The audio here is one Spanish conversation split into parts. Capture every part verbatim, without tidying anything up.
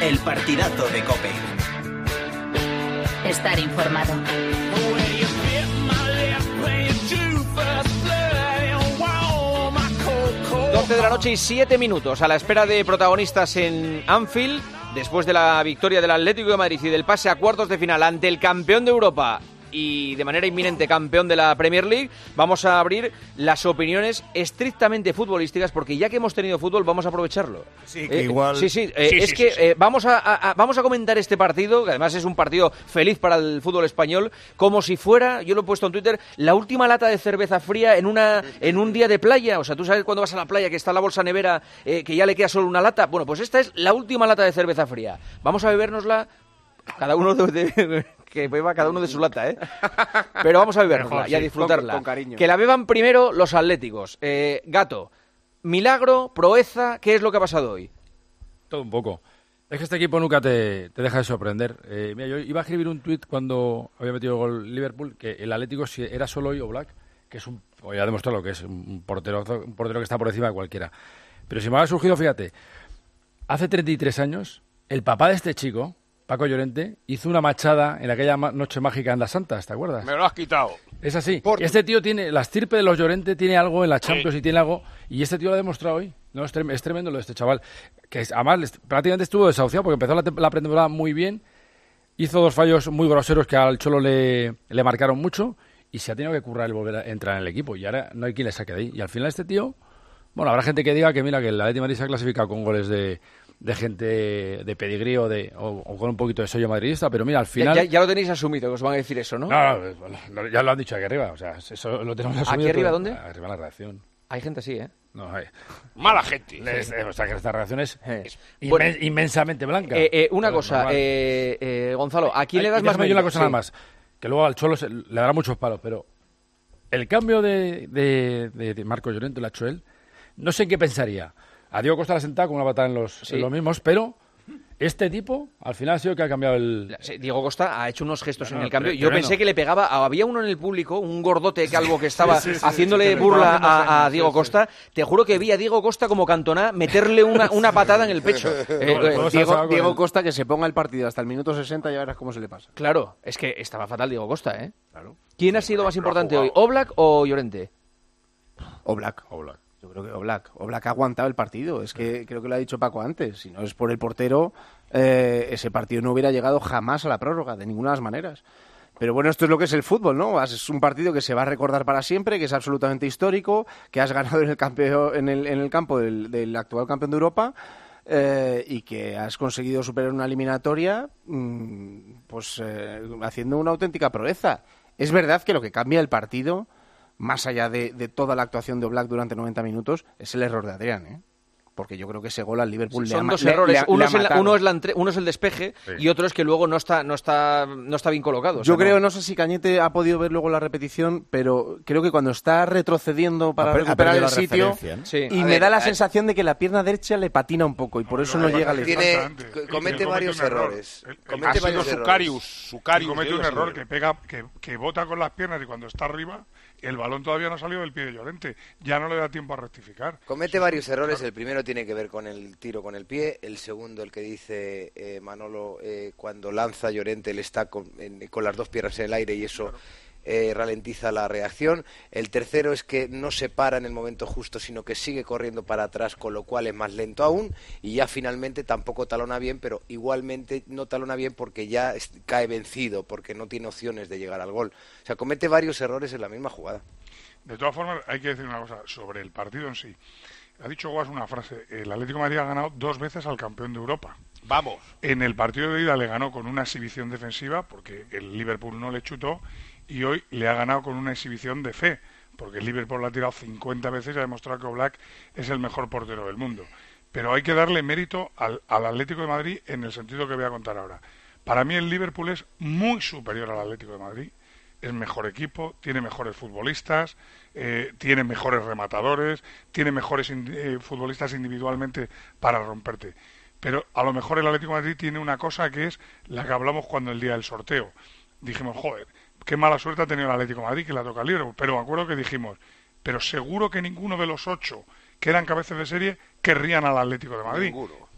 El partidazo de COPE. Estar informado. doce de la noche y siete minutos a la espera de protagonistas en Anfield después de la victoria del Atlético de Madrid y del pase a cuartos de final ante el campeón de Europa y de manera inminente campeón de la Premier League. Vamos a abrir las opiniones estrictamente futbolísticas porque ya que hemos tenido fútbol vamos a aprovecharlo. Sí, que eh, igual... Sí, sí, eh, sí, es sí, que sí, sí. Eh, vamos a, a, vamos a comentar este partido, que además es un partido feliz para el fútbol español, como si fuera, yo lo he puesto en Twitter, la última lata de cerveza fría en una en un día de playa. O sea, tú sabes cuando vas a la playa que está la bolsa nevera, eh, que ya le queda solo una lata. Bueno, pues esta es la última lata de cerveza fría. Vamos a bebérnosla cada uno de... de que beba cada uno de su lata, ¿eh? Pero vamos a beberla Mejor, y a sí, disfrutarla. Con, con cariño. Que la beban primero los atléticos. Eh, Gato, milagro, proeza, ¿qué es lo que ha pasado hoy? Todo un poco. Es que este equipo nunca te, te deja de sorprender. Eh, mira, yo iba a escribir un tuit cuando había metido el gol Liverpool, que el Atlético, si era solo hoy Oblak, que es un... Hoy ha demostrado lo que es, un portero, un portero que está por encima de cualquiera. Pero si me ha surgido, fíjate, hace treinta y tres años, el papá de este chico... Paco Llorente hizo una machada en aquella ma- noche mágica en Las Santas, ¿te acuerdas? Me lo has quitado. Es así. Por... Este tío tiene, la estirpe de los Llorente tiene algo en la Champions sí. y tiene algo, y este tío lo ha demostrado hoy. No, es, trem- es tremendo lo de este chaval. Que es, además les, prácticamente estuvo desahuciado porque empezó la, te- la pretemporada muy bien, hizo dos fallos muy groseros que al Cholo le, le marcaron mucho y se ha tenido que currar el volver a entrar en el equipo y ahora no hay quien le saque de ahí. Y al final este tío, bueno, habrá gente que diga que mira que el Atlético de Madrid se ha clasificado con goles de... de gente de pedigrí o, de, o, o con un poquito de sello madridista, pero mira, al final... Ya, ya, ya lo tenéis asumido, que os van a decir eso, ¿no? No, no, ya lo han dicho aquí arriba, o sea, eso lo tenemos asumido. ¿Aquí arriba todo, dónde? Arriba en la redacción. Hay gente así, ¿eh? No, hay... Mala gente. Les, sí. eh, o sea, que esta redacción es, eh. es bueno, inmen, inmensamente blanca. Eh, eh, una cosa, eh, eh, Gonzalo, ¿a quién Ay, le das más mérito? una cosa sí. nada más, que luego al Cholo se, le dará muchos palos, pero el cambio de, de, de, de Marco Llorente lo ha hecho él, no sé en qué pensaría. A Diego Costa la ha sentado con una patada en los, sí. en los mismos, pero este tipo al final ha sido el que ha cambiado el... Sí, Diego Costa ha hecho unos gestos no, en el cambio. pero, Yo pero pensé no. que le pegaba, había uno en el público, un gordote calvo que estaba sí, sí, sí, haciéndole sí, sí, burla sí, a, a sí, Diego sí, Costa. Te juro que vi a Diego Costa como Cantona meterle una, una patada en el pecho. Eh, eh, Diego, Diego Costa que se ponga el partido hasta el minuto sesenta y ya verás cómo se le pasa. Claro, es que estaba fatal Diego Costa, ¿eh? Claro. ¿Quién ha sido más importante hoy, Oblak o Llorente? Oblak. Oblak. Yo creo que Oblak. Oblak ha aguantado el partido. Es que creo que lo ha dicho Paco antes. Si no es por el portero, eh, ese partido no hubiera llegado jamás a la prórroga, de ninguna de las maneras. Pero bueno, esto es lo que es el fútbol, ¿no? Es un partido que se va a recordar para siempre, que es absolutamente histórico, que has ganado en el, campeón, en el, en el campo del, del actual campeón de Europa eh, y que has conseguido superar una eliminatoria mmm, pues eh, haciendo una auténtica proeza. Es verdad que lo que cambia el partido, más allá de, de toda la actuación de Oblak durante noventa minutos, es el error de Adrián, ¿eh? Porque yo creo que ese gol al Liverpool Son le ha, dos le, errores. le ha, uno, le ha es el, matado. uno, es la entre, uno es el despeje sí. y otro es que luego no está no está no está bien colocado. O sea, Yo creo, no. no sé si Cañete ha podido ver luego la repetición, pero creo que cuando está retrocediendo para Ha per- recuperar ha el perdido la sitio, referencia, ¿no? Sí. y A me ver, da la a- sensación de que la pierna derecha le patina un poco y por eso no lo que llega al pasa es esfínter. Tiene, Bastante. co- Y que comete comete varios un error. errores. El- el- Comete Ha sido varios Sucarius. errores. Sucarius. Y comete eh, un ha error sido. que pega, que, que bota con las piernas y cuando está arriba, el balón todavía no ha salido del pie de Llorente. Ya no le da tiempo a rectificar. Comete varios errores. El primero tiene que ver con el tiro con el pie. El segundo, el que dice eh, Manolo, eh, cuando lanza Llorente, él está con, en- con las dos piernas en el aire y eso eh, ralentiza la reacción. El tercero es que no se para en el momento justo, sino que sigue corriendo para atrás, con lo cual es más lento aún. Y ya finalmente tampoco talona bien, pero igualmente no talona bien porque ya es- cae vencido, porque no tiene opciones de llegar al gol. O sea, comete varios errores en la misma jugada. De todas formas, hay que decir una cosa sobre el partido en sí. Ha dicho Guas una frase. El Atlético de Madrid ha ganado dos veces al campeón de Europa. Vamos. En el partido de ida le ganó con una exhibición defensiva, porque el Liverpool no le chutó, y hoy le ha ganado con una exhibición de fe, porque el Liverpool lo ha tirado cincuenta veces y ha demostrado que Oblak es el mejor portero del mundo. Pero hay que darle mérito al, al Atlético de Madrid en el sentido que voy a contar ahora. Para mí el Liverpool es muy superior al Atlético de Madrid. Es mejor equipo, tiene mejores futbolistas, eh, tiene mejores rematadores, tiene mejores in, eh, futbolistas individualmente para romperte. Pero a lo mejor el Atlético de Madrid tiene una cosa que es la que hablamos cuando el día del sorteo. Dijimos, joder, qué mala suerte ha tenido el Atlético de Madrid que la toca al Liverpool. Pero me acuerdo que dijimos, pero seguro que ninguno de los ocho que eran cabezas de serie querrían al Atlético de Madrid. Ninguno.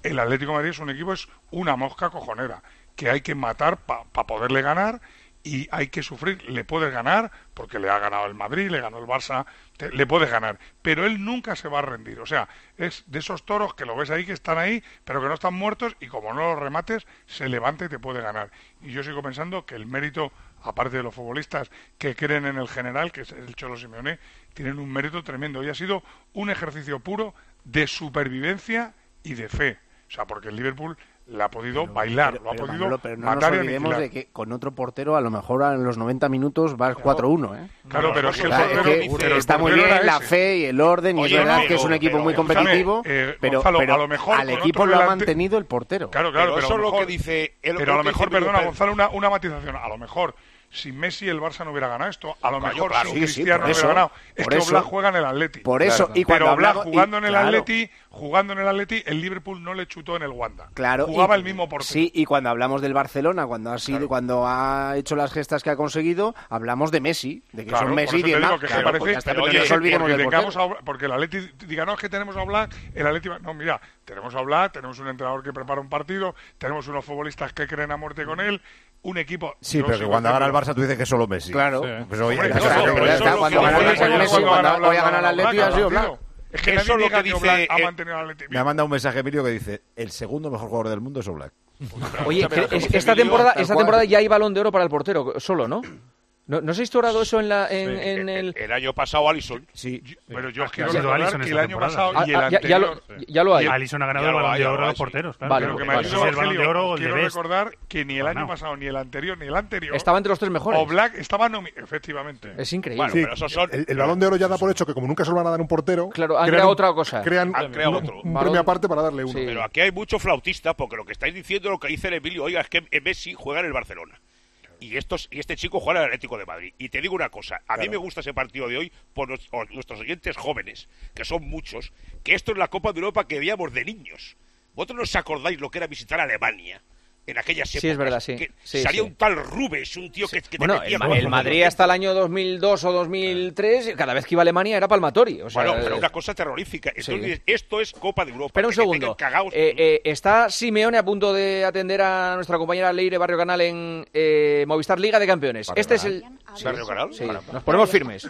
el Atlético de Madrid es un equipo, es una mosca cojonera, que hay que matar para pa poderle ganar, y hay que sufrir. Le puedes ganar porque le ha ganado el Madrid, le ganó el Barça, te, le puedes ganar, pero él nunca se va a rendir. O sea, es de esos toros que lo ves ahí, que están ahí, pero que no están muertos, y como no los remates, se levanta y te puede ganar. Y yo sigo pensando que el mérito, aparte de los futbolistas que creen en el general, que es el Cholo Simeone, tienen un mérito tremendo, y ha sido un ejercicio puro de supervivencia y de fe. O sea, porque el Liverpool le ha podido pero, bailar, pero, lo ha pero, podido Manolo, pero no matar nos y olvidemos aniquilar. de que con otro portero a lo mejor en los noventa minutos vas cuatro uno, ¿eh? Claro, pero es que el O sea, portero, es que pero el está muy portero bien era la ese. fe y el orden, y Oye, es verdad pero- que es un equipo pero, muy competitivo, eh, pero, Gonzalo, pero a lo mejor al con equipo otro lo ha delante- mantenido el portero. Claro, claro, pero pero, eso a es lo lo mejor, que dice... es pero a lo que mejor, dice perdona, Miguel. Gonzalo, una, una matización. A lo mejor, sin Messi el Barça no hubiera ganado esto. A lo Claro, mejor claro. sin Sí, sí, Cristiano por no eso, hubiera ganado. Es por que eso. Oblak juega en el Atleti. Por eso, y cuando pero Oblak hablamos- y- jugando en el claro. Atleti, jugando en el Atleti, el Liverpool no le chutó en el Wanda. Claro, Jugaba y- el mismo portero. Sí, y cuando hablamos del Barcelona, cuando ha sido, Claro. cuando ha hecho las gestas que ha conseguido, hablamos de Messi, de que Claro, son por Messi eso y te Di digo María. que se Claro, parece, pues ya está, pero pero oye, no nos olvidemos porque, del tengamos portero. a Oblak- porque el Atleti diga, no, es que tenemos a Oblak, el Atleti va- no, mira, tenemos a Oblak, tenemos un entrenador que prepara un partido, tenemos unos futbolistas que creen a muerte con él, un equipo... Sí, yo pero que sigo cuando gana el diciendo- Barça tú dices que es solo Messi. Claro. Pues oye, Hombre, ya no, está, no, pero pero ya eso está. es lo cuando que gana dice el cuando Messi, gana cuando Oblak, hoy ha ganado el Oblak, Atleti, ha sido Oblak. Oblak. Es que Eso nadie es lo diga que que dice, Oblak ha eh, mantenido al Atleti Me ha bien. mandado un mensaje Emilio que dice, el segundo mejor jugador del mundo es Oblak. Oye, Pero que es- como esta Emilio, temporada, tal esta cual. temporada ya hay Balón de Oro para el portero, solo, ¿no? ¿No, ¿no se ha instaurado eso en, la, en, en el...? El año pasado Alisson. Sí. Yo- Pero yo os Ha quiero sido recordar Alisson que el esta año temporada. pasado Ah, y el ah, ya, ya lo, anterior... ya lo hay. Alisson ha ganado Ya el lo Balón hay, de ya Oro lo a hay, los sí. porteros. Claro. Vale, Pero que me vale. ha Eso dicho es el Balón de Rogelio, Oro o el de quiero Best. recordar que ni el año Ganado. pasado, ni el anterior, ni el anterior... Estaba entre los tres mejores. Oblak estaba nominado, efectivamente. Es increíble. Bueno, Sí, pero esos son... el, el Balón de Oro ya da por hecho que como nunca se lo van a dar a un portero, Claro, han crean creado un- otra cosa. crean Han creado un, otro. un Balón- premio aparte para darle uno. Sí. Pero aquí hay muchos flautistas, porque lo que estáis diciendo, lo que dice el Emilio, oiga, es que Messi juega en el Barcelona. Y, estos, y este chico juega en el Atlético de Madrid. Y te digo una cosa, a mí me gusta ese partido de hoy por nos- por nuestros oyentes jóvenes, que son muchos, que esto es la Copa de Europa que veíamos de niños. ¿Vosotros no os acordáis lo que era visitar Alemania? En aquellas épocas. Sí, es verdad, sí. Que Sí, salía sí. un tal Rubes, un tío que, que te Bueno, metía el, Ma- con- el Madrid hasta el año dos mil dos o dos mil tres, cada vez que iba a Alemania era palmatory. O sea, Bueno, pero eh, una cosa terrorífica. Entonces, sí. esto es Copa de Europa. Espera un que te segundo. tengan cagaos. Eh, eh, ¿Está Simeone a punto de atender a nuestra compañera Leire Barrio Canal en eh, Movistar Liga de Campeones? Barrio Este es Canal. el... Barrio Canal. Sí, Caramba. nos ponemos firmes.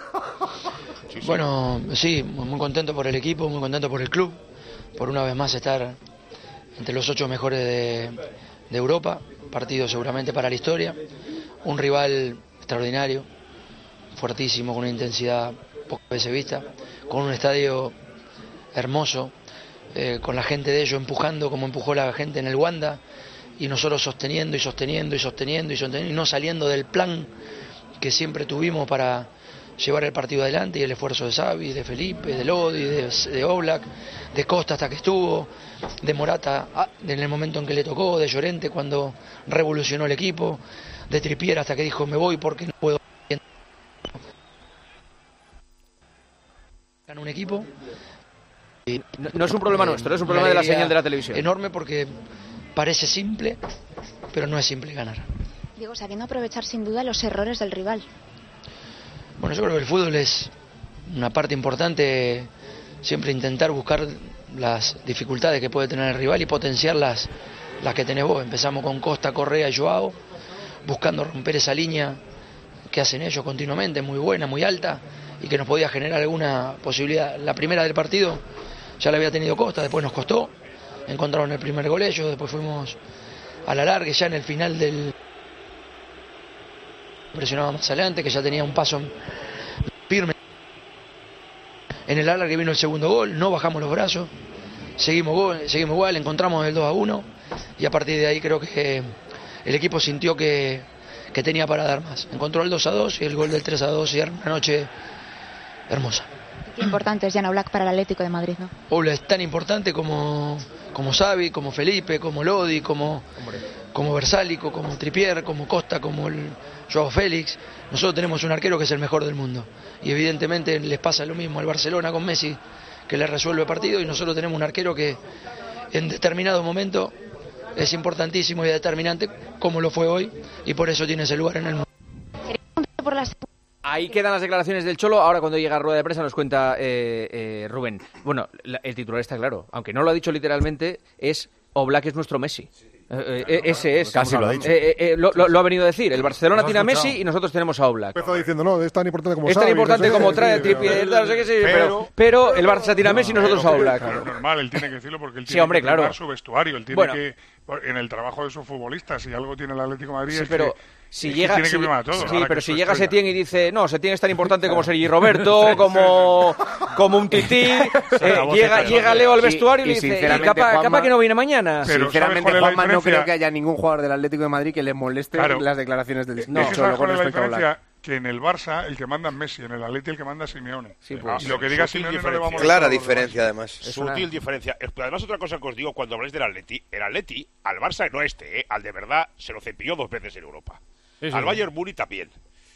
Sí, sí. Bueno, sí, muy muy contento por el equipo, muy contento por el club, por una vez más estar entre los ocho mejores de, de Europa, partido seguramente para la historia, un rival extraordinario, fuertísimo, con una intensidad pocas veces vista, con un estadio hermoso, eh, con la gente de ellos empujando como empujó la gente en el Wanda, y nosotros sosteniendo y sosteniendo y sosteniendo y sosteniendo y no saliendo del plan que siempre tuvimos para llevar el partido adelante, y el esfuerzo de Xavi, de Felipe, de Lodi, de, de Oblak, de Costa hasta que estuvo, de Morata ah, en el momento en que le tocó, de Llorente cuando revolucionó el equipo, de Trippier hasta que dijo me voy porque no puedo ganar un equipo. Y, No, no es un problema eh, nuestro, es un una problema de la alegría señal de la televisión. enorme porque parece simple, pero no es simple ganar. Digo, sabiendo aprovechar sin duda los errores del rival. Bueno, yo creo que el fútbol es una parte importante, siempre intentar buscar las dificultades que puede tener el rival y potenciar las, las que tenés vos. Empezamos con Costa, Correa y Joao, buscando romper esa línea que hacen ellos continuamente, muy buena, muy alta, y que nos podía generar alguna posibilidad. La primera del partido ya la había tenido Costa, después nos costó, encontraron el primer gol ellos, después fuimos a la larga, ya en el final del... presionaba más adelante, que ya tenía un paso firme. En el alargue vino el segundo gol, no bajamos los brazos, seguimos, gol, seguimos igual, encontramos el dos a uno, y a partir de ahí creo que el equipo sintió que, que tenía para dar más. Encontró el dos a dos y el gol del tres a dos, y era una noche hermosa. Qué importante es Jan Oblak para el Atlético de Madrid, ¿no? Oblak es tan importante como, como Xavi, como Felipe, como Lodi, como, como Versálico, como Trippier, como Costa, como el Joao Félix. Nosotros tenemos un arquero que es el mejor del mundo, y evidentemente les pasa lo mismo al Barcelona con Messi, que le resuelve partido, y nosotros tenemos un arquero que en determinado momento es importantísimo y determinante, como lo fue hoy, y por eso tiene ese lugar en el mundo. Por las... Ahí quedan las declaraciones del Cholo. Ahora, cuando llega a rueda de prensa, nos cuenta eh, eh, Rubén. Bueno, la- el titular está claro. Aunque no lo ha dicho literalmente, es Oblak es nuestro Messi. Eh, eh, ese es. Casi lo ha dicho. Eh, eh, eh, lo, lo- lo ha venido a decir. El Barcelona Lo has tiene a escuchado. Messi y nosotros tenemos a Oblak. Empezó diciendo, no, es tan importante como Es tan Xavi, importante no sé como qué, trae sí, Trippier, pero- no sé qué, sí, pero, pero- pero el Barça tiene a Messi y nosotros a Oblak. Pero es normal, él tiene que decirlo porque él Sí, tiene hombre, que cuidar claro. su vestuario, él tiene Bueno. que, en el trabajo de sus futbolistas, si algo tiene el Atlético de Madrid Sí, es pero que, si es que llega, tiene si- que primar a todos. sí, ahora pero que si su llega estrella. Setién y dice, no, Setién es tan importante como Sergi Roberto, como, como un tití, eh, acabó, llega, se llega acabó. Leo al Y- vestuario y, y le dice, y sinceramente, capa, Juanma- capa que no viene mañana. Pero Sinceramente, ¿sabes cuál es la Juanma, no diferencia? creo que haya ningún jugador del Atlético de Madrid que le moleste Claro. las declaraciones del Es no, que solo ¿sabes con cuál es la respecto a Oblak. diferencia? Que en el Barça el que manda es Messi, en el Atleti el que manda es Simeone. Sí, pues. y lo que diga Sutil Simeone no le va a diferencia. molestar Clara a los demás. diferencia, además. Sutil diferencia. Es- Además, otra cosa que os digo cuando habláis del Atleti, el Atleti, al Barça no este, ¿eh? Al de verdad, se lo cepilló dos veces en Europa. Sí, sí, al sí. Bayern Múnich también.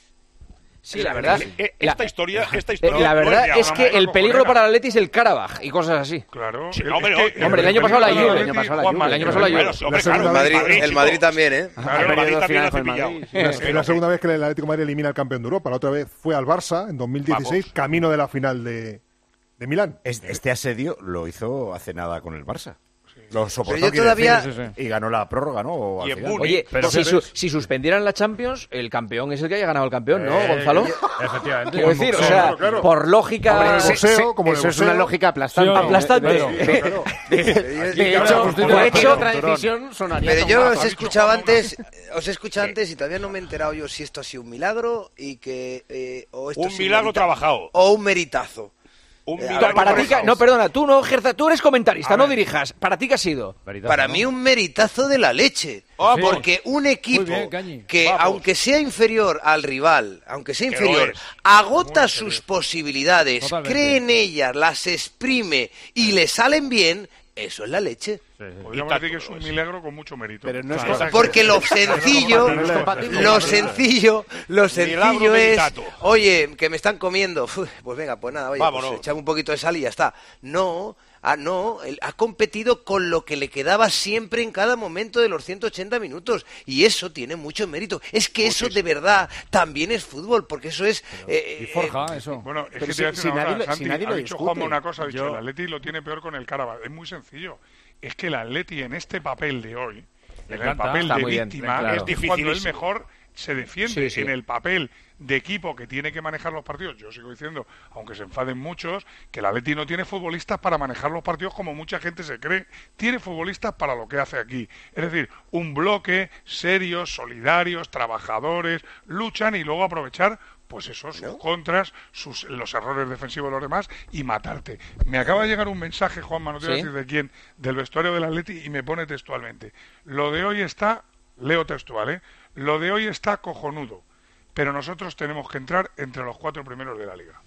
Sí, la verdad. Eh, la- Esta historia, esta eh, historia la no verdad de es ahora, que ¿no? el peligro para el Atleti es el Karabaj y cosas así. Claro. Sí, el- hombre, es que no, hombre, el año pasado la peligro Juve, del el año Atleti, pasado la Juanma, Juve, el año pasado la Bueno, Juve. sí, hombre, La segunda claro, El vez- Madrid, el chico. Madrid también, ¿eh? Claro, el Periodo Madrid también final ha fue el cepillado. Madrid. Es la segunda vez que el Atlético de Madrid elimina al campeón de Europa. La otra vez fue al Barça en dos mil dieciséis, Vamos. camino de la final de, de Milán. Este, este asedio lo hizo hace nada con el Barça. Lo soportó, Pero yo quiero todavía- decir, Sí, sí, y ganó la prórroga, ¿no? O al Y en final. Múnich. Oye, Pero si, ¿qué su- ves? si suspendieran la Champions, el campeón es el que haya ganado el campeón, ¿no, Eh, Gonzalo? Efectivamente. Quiero decir, o boxeo, sea, claro, claro. por Como en lógica... el Se- boxeo, se- como en el eso es boxeo. una lógica aplastante. Sí, aplastante. De, Claro, de- claro. de- de hecho, justicia. cualquier De otra hecho- decisión sonaría Pero como yo una- os he escuchado antes, os he escuchado antes y todavía no me he enterado yo si esto ha sido un milagro y que eh, o esto ha Un sido milagro merita- trabajado. o un meritazo. Un Eh, milagro Para ti, que- trabajado. no, perdona, tú no ejerzas, tú eres comentarista, A no ver. dirijas. ¿Para ti qué ha sido? Veritazo, Para ¿no? mí un meritazo de la leche. Ah, Sí. Porque un equipo bien, Cañi. que, Vamos. aunque sea inferior al rival, aunque sea Que lo inferior, es. agota Muy sus inferior. posibilidades, Totalmente. cree en ellas, las exprime y le salen bien, eso es la leche. Sí, sí. Podríamos decir que es un milagro con mucho mérito. Pero no es Claro. cosa- Porque lo sencillo, No es compatible. lo sencillo, lo sencillo Milagro es, meritato. oye, que me están comiendo, Uf, pues venga, pues nada, oye, Vámonos. pues echame un poquito de sal y ya está. No, ah, no, él ha competido con lo que le quedaba siempre en cada momento de los ciento ochenta minutos y eso tiene mucho mérito. Es que eso de verdad también es fútbol, porque eso es... eh, Y eh, forja eso. Bueno, es Pero que si- te voy a decir si una nadie cosa, lo- si Santi, nadie ha lo dicho discute. Juanma una cosa, ha dicho Yo- el Atleti lo tiene peor con el Carabao. Es muy sencillo. Es que el Atleti en este papel de hoy, Le en el encanta. papel Está de muy bien, víctima, claro. es cuando él Dificilísimo. mejor se defiende. Sí, sí. En el papel de equipo que tiene que manejar los partidos, yo sigo diciendo, aunque se enfaden muchos, que el Atleti no tiene futbolistas para manejar los partidos como mucha gente se cree. Tiene futbolistas para lo que hace aquí. Es decir, un bloque, serios, solidarios, trabajadores, luchan y luego aprovechar pues eso, sus contras, sus, los errores defensivos de los demás y matarte. Me acaba de llegar un mensaje, Juanma, no te voy a ¿Sí? decir de quién, del vestuario del Atleti y me pone textualmente. Lo de hoy está, leo textual, ¿eh? Lo de hoy está cojonudo, pero nosotros tenemos que entrar entre los cuatro primeros de la liga.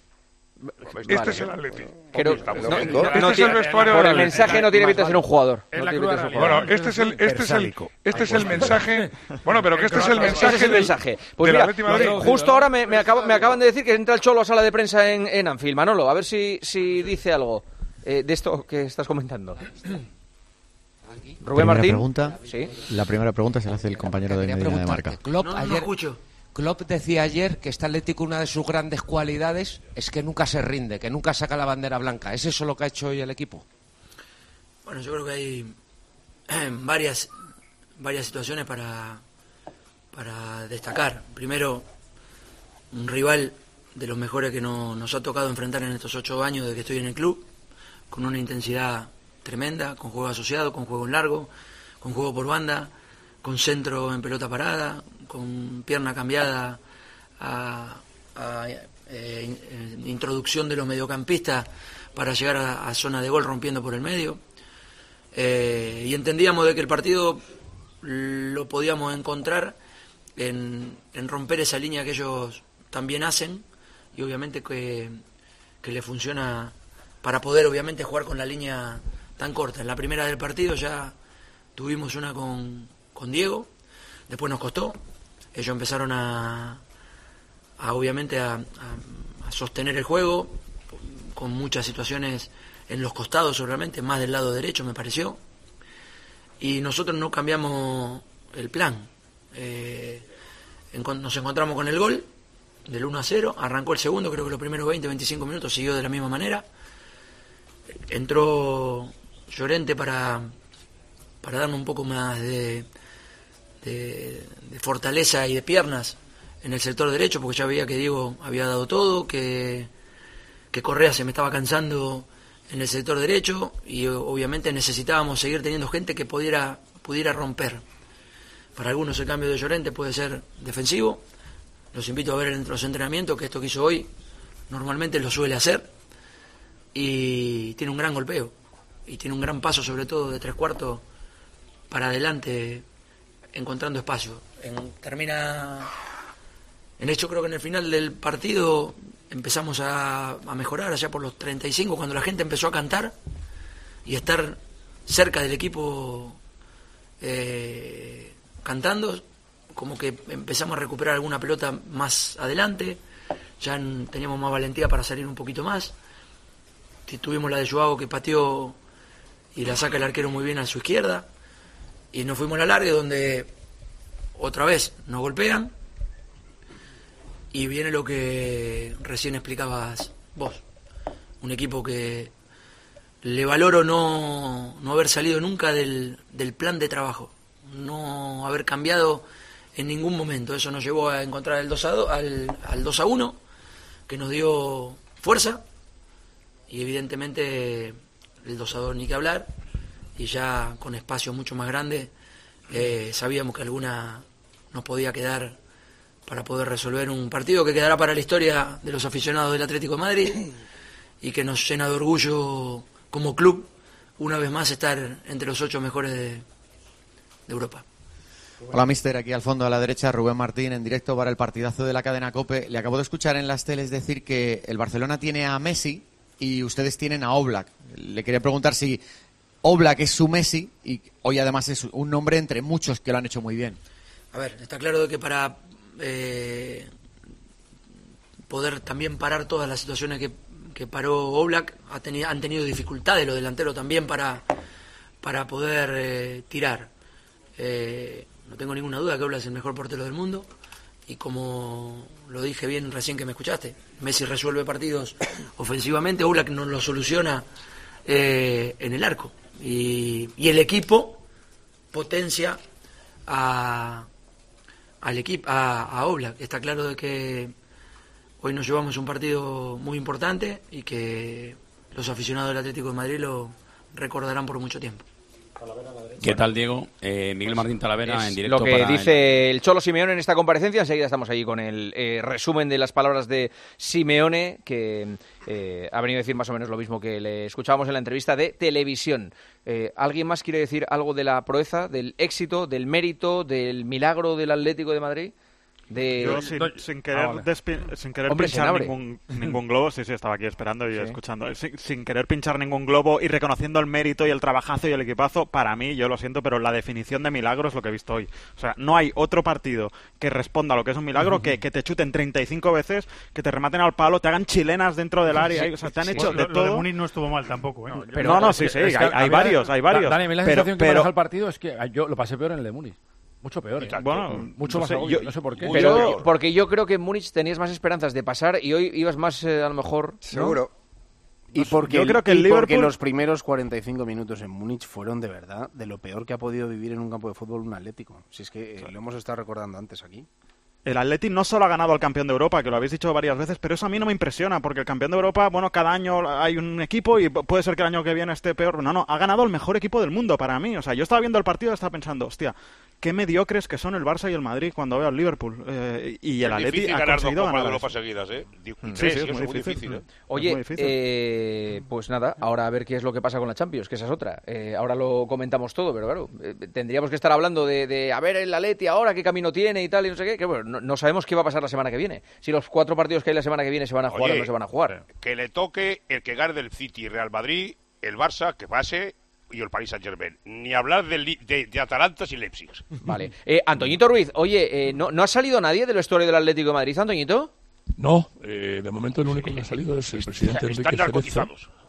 Este Vale. es el Atleti. Creo- Está muy no, bien. no- Este no es tiene- el vestuario por del el Atleti. mensaje no tiene pinta de ser un jugador. Es No la tiene cruda pinta de ser un realidad. jugador. Bueno, este es el, este es el, Persálico. este es el mensaje. Bueno, pero que este es el mensaje. Ese es el del- mensaje. Pues del mira, Atleti Madrid. lo- justo ahora me, me acaba- me acaban de decir que entra el Cholo a sala de prensa en, en Anfield. Manolo, a ver si, si dice algo eh, de esto que estás comentando. Rubén Primera Martín. pregunta. Sí. La primera pregunta se la hace el compañero de Quería Medina de preguntarte, Marca. Klopp No, no ayer, escucho. Klopp decía ayer que este Atlético, una de sus grandes cualidades es que nunca se rinde, que nunca saca la bandera blanca. ¿Es eso lo que ha hecho hoy el equipo? Bueno, yo creo que hay varias, varias situaciones para, para destacar. Primero, un rival de los mejores que no- nos ha tocado enfrentar en estos ocho años desde que estoy en el club, con una intensidad tremenda, con juego asociado, con juego en largo, con juego por banda, con centro en pelota parada, con pierna cambiada a, a, eh, in- eh, introducción de los mediocampistas para llegar a, a zona de gol rompiendo por el medio. Eh, y entendíamos de que el partido lo podíamos encontrar en, en romper esa línea que ellos también hacen y obviamente que, que le funciona para poder obviamente jugar con la línea tan corta. En la primera del partido ya tuvimos una con, con Diego, después nos costó, ellos empezaron a, a obviamente a, a- a sostener el juego con muchas situaciones en los costados seguramente, más del lado derecho me pareció, y nosotros no cambiamos el plan. Eh, encon- nos encontramos con el gol del uno a cero, arrancó el segundo, creo que los primeros veinte, veinticinco minutos siguió de la misma manera, entró Llorente para, para darnos un poco más de, de, de fortaleza y de piernas en el sector derecho, porque ya veía que Diego había dado todo, que, que Correa se me estaba cansando en el sector derecho y obviamente necesitábamos seguir teniendo gente que pudiera, pudiera romper. Para algunos el cambio de Llorente puede ser defensivo. Los invito a ver en los entrenamientos que esto que hizo hoy normalmente lo suele hacer y tiene un gran golpeo y tiene un gran paso, sobre todo de tres cuartos para adelante, encontrando espacio. En, termina en hecho, creo que en el final del partido empezamos a, a mejorar allá por los treinta y cinco, cuando la gente empezó a cantar y estar cerca del equipo eh, cantando, como que empezamos a recuperar alguna pelota más adelante, ya en, teníamos más valentía para salir un poquito más. Tuvimos la de Joao que pateó y la saca el arquero muy bien a su izquierda, y nos fuimos a la larga donde otra vez nos golpean y viene lo que recién explicabas vos, un equipo que le valoro no, no haber salido nunca del, del plan de trabajo, no haber cambiado en ningún momento. Eso nos llevó a encontrar el dos a dos, al, al dos a uno, que nos dio fuerza, y evidentemente el dos a dos ni que hablar, y ya con espacio mucho más grande eh, sabíamos que alguna nos podía quedar para poder resolver un partido que quedará para la historia de los aficionados del Atlético de Madrid y que nos llena de orgullo como club una vez más estar entre los ocho mejores de, de Europa. Hola, mister, aquí al fondo a la derecha Rubén Martín en directo para el partidazo de la cadena COPE. Le acabo de escuchar en las teles decir que el Barcelona tiene a Messi y ustedes tienen a Oblak. Le quería preguntar si Oblak es su Messi y hoy además es un nombre entre muchos que lo han hecho muy bien. A ver, está claro de que para eh, poder también parar todas las situaciones que, que paró Oblak, ha tenido, han tenido dificultades los delanteros también para, para poder eh, tirar. Eh, no tengo ninguna duda que Oblak es el mejor portero del mundo, y como lo dije bien recién que me escuchaste, Messi resuelve partidos ofensivamente, Oblak nos lo soluciona eh, en el arco, y, y el equipo potencia a, al equipo, a, a Oblak. Está claro de que hoy nos llevamos un partido muy importante y que los aficionados del Atlético de Madrid lo recordarán por mucho tiempo. ¿Qué tal, Diego? Eh, Miguel Martín Talavera, Es en directo lo que para dice el... el Cholo Simeone en esta comparecencia. Enseguida estamos ahí con el eh, resumen de las palabras de Simeone, que eh, ha venido a decir más o menos lo mismo que le escuchábamos en la entrevista de televisión. Eh, ¿Alguien más quiere decir algo de la proeza, del éxito, del mérito, del milagro del Atlético de Madrid? De... Yo sin, sin querer, ah, despi- sin querer Hombre, pinchar se abre. ningún, ningún globo, sí, sí, estaba aquí esperando y Sí. escuchando, sin, sin querer pinchar ningún globo y reconociendo el mérito y el trabajazo y el equipazo, para mí, yo lo siento, pero la definición de milagro es lo que he visto hoy. O sea, no hay otro partido que responda a lo que es un milagro, uh-huh. que, que te chuten treinta y cinco veces, que te rematen al palo, te hagan chilenas dentro del área, sí, o sea, te han sí, hecho sí. de Lo, todo. lo de Múnich no estuvo mal tampoco, ¿eh? No, pero, no, no, sí, sí, hay, hay varios, hay varios. Dani, a mí la pero, sensación que pero... me deja el partido es que yo lo pasé peor en el de Múnich. Mucho peor, ¿eh? Bueno, mucho no más sé, agobio, yo- no sé por qué. Pero porque yo creo que en Múnich tenías más esperanzas de pasar y hoy ibas más, eh, a lo mejor... ¿no? Seguro. Y porque, yo el- creo que el y porque Liverpool- los primeros cuarenta y cinco minutos en Múnich fueron de verdad de lo peor que ha podido vivir en un campo de fútbol un Atlético. Si es que eh, lo hemos estado recordando antes aquí. El Atleti no solo ha ganado al campeón de Europa, que lo habéis dicho varias veces, pero eso a mí no me impresiona, porque el campeón de Europa, bueno, cada año hay un equipo y puede ser que el año que viene esté peor. No, no, ha ganado el mejor equipo del mundo para mí. O sea, yo estaba viendo el partido y estaba pensando, hostia, qué mediocres que son el Barça y el Madrid cuando veo al Liverpool. Eh, y el Es Atleti difícil ha ganar dos conseguido Copas de ganar. Europa seguidas, ¿eh? Di- Sí, tres, sí, es eso muy es muy difícil. difícil, ¿eh? Oye, Es muy difícil. eh, pues nada, ahora a ver qué es lo que pasa con la Champions, que esa es otra. Eh, ahora lo comentamos todo, pero claro, eh, tendríamos que estar hablando de, de a ver el Atleti ahora qué camino tiene y tal y no sé qué, que bueno, no, no sabemos qué va a pasar la semana que viene. Si los cuatro partidos que hay la semana que viene se van a jugar Oye, o no se van a jugar. Que le toque el que gane del City, Real Madrid, el Barça, que pase, y el Paris Saint-Germain. Ni hablar de, Li- de, de Atalanta y Leipzig. Vale. Eh, Antoñito Ruiz, oye, eh, ¿no, ¿no ha salido nadie del vestuario del Atlético de Madrid, Antoñito? No, eh, de momento el único que ha salido es el presidente Están Enrique Cerezo. narcotizados.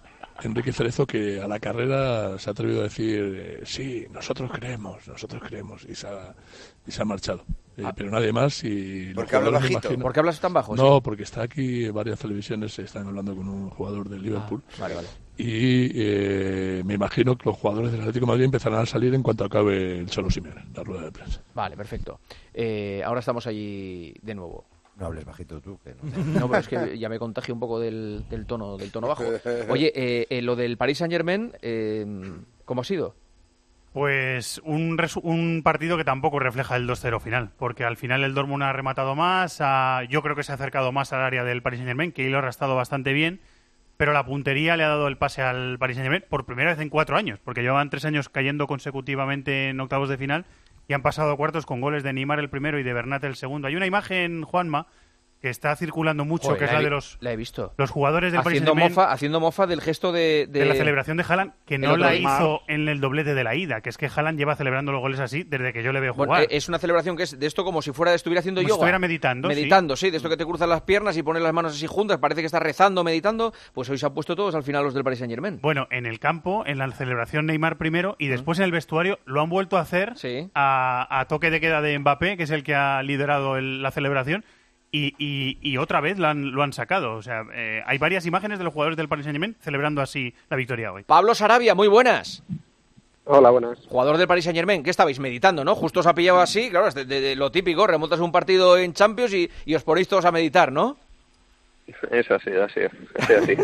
Enrique Cerezo, que a la carrera se ha atrevido a decir, eh, sí, nosotros creemos, nosotros creemos, y se ha, y se ha marchado. Eh, Ah. Pero nadie más. Y ¿Por qué habla bajito? ¿Por qué hablas tan bajo? No, Sí. porque está aquí varias televisiones, están hablando con un jugador del Liverpool. Ah, vale, vale. Y eh, me imagino que los jugadores del Atlético de Madrid empezarán a salir en cuanto acabe el Cholo Simeone, la rueda de prensa. Vale, perfecto. Eh, ahora estamos allí de nuevo. No hables bajito tú, que no. No, pero es que ya me contagio un poco del, del tono del tono bajo. Oye, eh, eh, lo del Paris Saint-Germain, eh, ¿cómo ha sido? Pues un, resu- un partido que tampoco refleja el dos cero final, porque al final el Dortmund ha rematado más, ha- yo creo que se ha acercado más al área del Paris Saint-Germain, que Keylor ha estado bastante bien, pero la puntería le ha dado el pase al Paris Saint-Germain por primera vez en cuatro años, porque llevaban tres años cayendo consecutivamente en octavos de final y han pasado a cuartos con goles de Neymar el primero y de Bernat el segundo. Hay una imagen, Juanma, que está circulando mucho, Joder, que es la la he de vi- los, la he visto. los jugadores del Paris Haciendo Saint-Germain. mofa, haciendo mofa del gesto de... De, De la celebración de Haaland, que El no otro la día. hizo en el doblete de la ida, que es que Haaland lleva celebrando los goles así desde que yo le veo Bueno, jugar. eh, es una celebración que es de esto como si fuera estuviera haciendo Como si yoga. estuviera meditando, sí. Meditando, sí. De esto que te cruzan las piernas y pones las manos así juntas, parece que estás rezando, meditando. Pues hoy se han puesto todos al final los del Paris Saint-Germain. Bueno, en el campo, en la celebración Neymar primero y después en el vestuario lo han vuelto a hacer a, a toque de queda de Mbappé, que es el que ha liderado el- la celebración, y, y- y otra vez lo han, lo han sacado. O sea, eh, hay varias imágenes de los jugadores del Paris Saint-Germain celebrando así la victoria hoy. Pablo Sarabia, muy buenas. Hola, buenas. Jugador del Paris Saint-Germain, ¿qué estabais meditando, no? Justo os ha pillado así, claro, es de, de- de lo típico, remontas un partido en Champions y, y os ponéis todos a meditar, ¿no? Eso sí, así, así, así.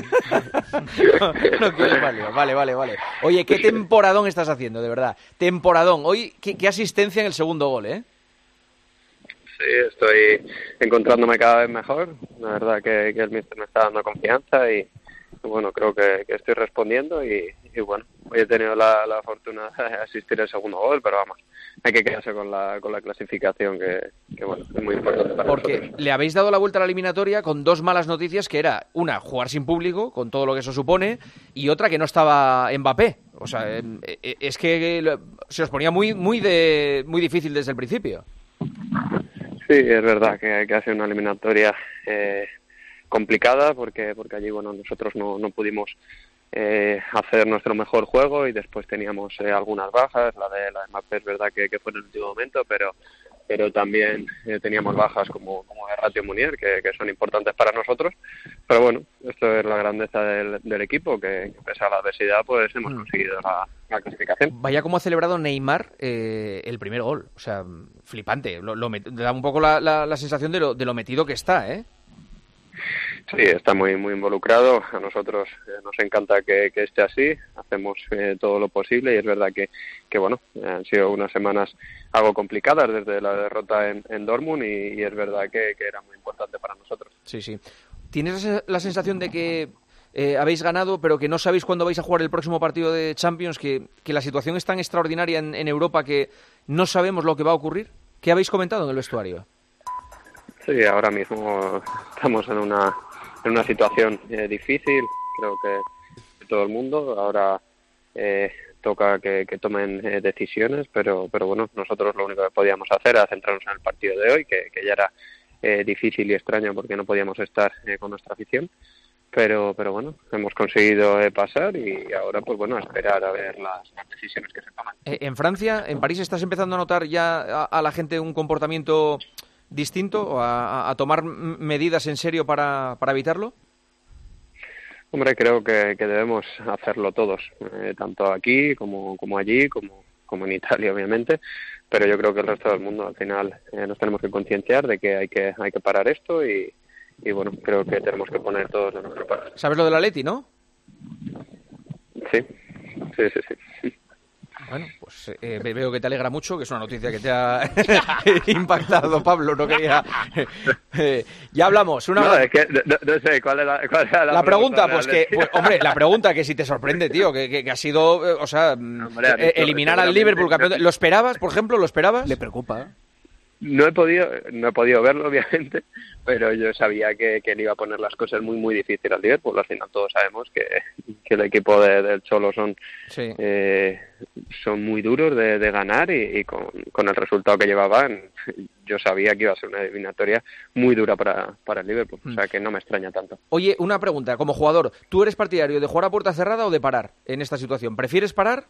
No quieres, vale, vale, vale, vale. Oye, qué temporadón estás haciendo, de verdad. Temporadón. Hoy, qué, qué asistencia en el segundo gol, ¿eh? Sí, estoy encontrándome cada vez mejor. La verdad que, que el míster me está dando confianza y, bueno, creo que, que estoy respondiendo y, y, bueno, hoy he tenido la, la fortuna de asistir al segundo gol, pero vamos, hay que quedarse con la, con la clasificación que, que, bueno, es muy importante para Porque nosotros. le habéis dado la vuelta a la eliminatoria con dos malas noticias, que era, una, jugar sin público, con todo lo que eso supone, y otra, que no estaba Mbappé. O sea, eh, eh, es que lo- se os ponía muy, muy, de, muy difícil desde el principio. Sí, es verdad que, que ha sido una eliminatoria eh, complicada porque porque allí bueno nosotros no, no pudimos eh, hacer nuestro mejor juego y después teníamos eh, algunas bajas, la de la de Mbappé es verdad que, que fue en el último momento, pero pero también eh, teníamos bajas como, como de Ratio Munier que, que son importantes para nosotros, pero bueno, esto es la grandeza del, del equipo, que, que pese a la adversidad pues hemos conseguido la, la clasificación. Vaya como ha celebrado Neymar eh, el primer gol. O sea, flipante. Lo, lo met- da un poco la, la- la sensación de lo, de lo metido que está, ¿eh? Sí, está muy muy involucrado. A nosotros eh, nos encanta que, que esté así. Hacemos eh, todo lo posible y es verdad que, que bueno, eh, han sido unas semanas algo complicadas desde la derrota en, en Dortmund y, y es verdad que, que era muy importante para nosotros. Sí, sí. ¿Tienes la la sensación de que eh, habéis ganado, pero que no sabéis cuándo vais a jugar el próximo partido de Champions? Que, que la situación es tan extraordinaria en, en Europa que no sabemos lo que va a ocurrir. ¿Qué habéis comentado en el vestuario? Sí, ahora mismo estamos en una en una situación eh, difícil, creo que todo el mundo. Ahora eh, toca que, que tomen eh, decisiones, pero pero bueno, nosotros lo único que podíamos hacer era centrarnos en el partido de hoy, que, que ya era eh, difícil y extraño porque no podíamos estar eh, con nuestra afición. Pero pero bueno, hemos conseguido eh, pasar y ahora pues bueno, a esperar a ver las, las decisiones que se toman. Eh, en Francia, en París, ¿estás empezando a notar ya a, a la gente un comportamiento distinto o a, a tomar m- medidas en serio para, para evitarlo? Hombre, creo que, que debemos hacerlo todos, eh, tanto aquí como, como allí, como, como en Italia, obviamente, pero yo creo que el resto del mundo, al final, eh, nos tenemos que concienciar de que hay que hay que parar esto y, y, bueno, creo que tenemos que poner todos de nuestra parte. ¿Sabes lo del Atleti, no? Sí, sí, sí, sí. Bueno, pues eh, ve- veo que te alegra mucho, que es una noticia que te ha impactado, Pablo. No quería. Eh, ya hablamos. Una... No, es que no, no sé cuál era, cuál era la, La pregunta, pues realmente. que, pues, hombre, la pregunta que si te sorprende, tío, que, que, que ha sido, eh, o sea, mm, Hombre, ha eh, dicho, eliminar al seguramente, Liverpool campeón. de- ¿Lo esperabas, por ejemplo? ¿Lo esperabas? Le preocupa. No he podido, no he podido verlo, obviamente, pero yo sabía que, que le iba a poner las cosas muy, muy difíciles al Liverpool. Al final todos sabemos que, que el equipo de, del Cholo son, sí. eh, son muy duros de, de ganar y, y con, con el resultado que llevaban, yo sabía que iba a ser una eliminatoria muy dura para, para el Liverpool. O sea que no me extraña tanto. Oye, una pregunta, como jugador, ¿tú eres partidario de jugar a puerta cerrada o de parar en esta situación? ¿Prefieres parar?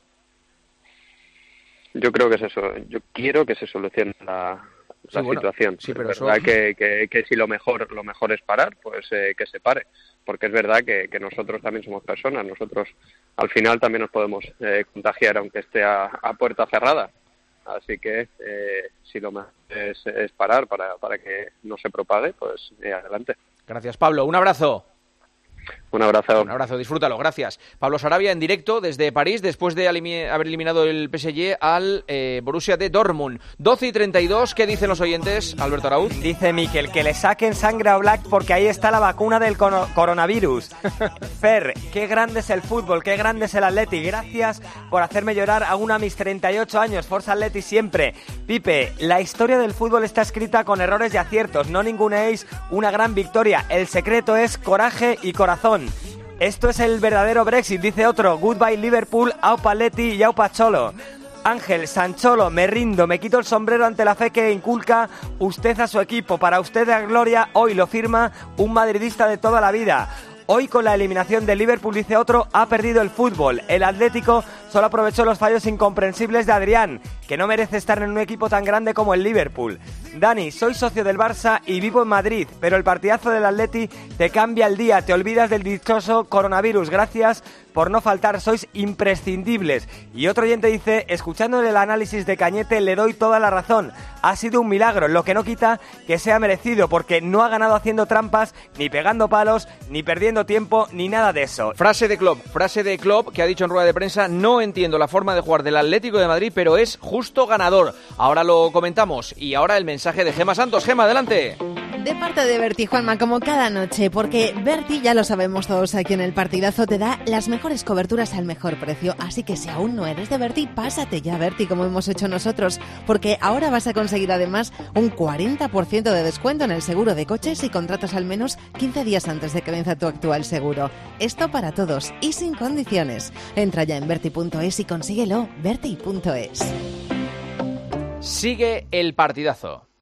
Yo creo que es eso. Yo quiero que se solucione la, la sí, bueno, situación. sí, pero es verdad eso... que, que, que si lo mejor lo mejor es parar, pues eh, que se pare. Porque es verdad que, que nosotros también somos personas. Nosotros al final también nos podemos eh, contagiar aunque esté a, a puerta cerrada. Así que eh, si lo mejor es, es parar para, para que no se propague, pues eh, adelante. Gracias, Pablo. Un abrazo. Un abrazo. Un abrazo, disfrútalo, gracias. Pablo Sarabia en directo desde París, después de alimi- haber eliminado el P S G al eh, Borussia de Dortmund. doce y treinta y dos, ¿qué dicen los oyentes, Alberto Arauz? Dice Miquel que le saquen sangre a Oblak porque ahí está la vacuna del cono- coronavirus. Fer, qué grande es el fútbol, qué grande es el Atleti. Gracias por hacerme llorar aún a mis treinta y ocho años. Forza Atleti siempre. Pipe, la historia del fútbol está escrita con errores y aciertos. No ninguneéis una gran victoria. El secreto es coraje y corazón. Esto es el verdadero Brexit, dice otro. Goodbye Liverpool, aupa Atleti y aupa Cholo. Ángel, Sancholo, me rindo, me quito el sombrero ante la fe que inculca usted a su equipo. Para usted la gloria, hoy lo firma un madridista de toda la vida. Hoy con la eliminación del Liverpool, dice otro, ha perdido el fútbol. El Atlético solo aprovechó los fallos incomprensibles de Adrián, que no merece estar en un equipo tan grande como el Liverpool. Dani, soy socio del Barça y vivo en Madrid, pero el partidazo del Atleti te cambia el día, te olvidas del dichoso coronavirus. Gracias por no faltar, sois imprescindibles. Y otro oyente dice, escuchando el análisis de Cañete le doy toda la razón. Ha sido un milagro, lo que no quita que sea merecido, porque no ha ganado haciendo trampas, ni pegando palos, ni perdiendo tiempo, ni nada de eso. Frase de Klopp, frase de Klopp que ha dicho en rueda de prensa, no entiendo la forma de jugar del Atlético de Madrid, pero es justo ganador. Ahora lo comentamos y ahora el mensaje de Gema Santos. Gema, adelante. De parte de Berti, Juanma, como cada noche, porque Berti, ya lo sabemos todos aquí en el partidazo, te da las mejores coberturas al mejor precio. Así que si aún no eres de Berti, pásate ya a Berti, como hemos hecho nosotros, porque ahora vas a conseguir además un cuarenta por ciento de descuento en el seguro de coches si contratas al menos quince días antes de que venza tu actual seguro. Esto para todos y sin condiciones. Entra ya en berti punto es y consíguelo. berti punto es. Sigue el partidazo.